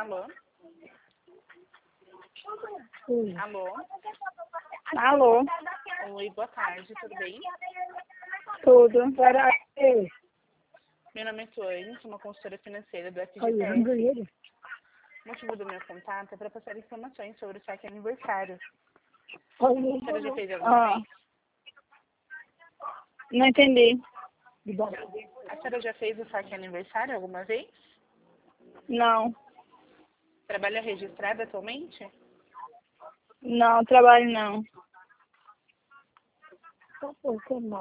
Alô? Oi. Alô? Alô? Oi, boa tarde, tudo bem? Tudo. Peraí. Meu nome é Tuane, sou uma consultora financeira do Olha, FGTS. ele. O motivo do meu contato é para passar informações sobre o saque aniversário. Olha. A senhora já fez alguma vez? Não entendi. A senhora já fez o saque aniversário alguma vez? Não. Trabalha registrada atualmente? Não, trabalho não.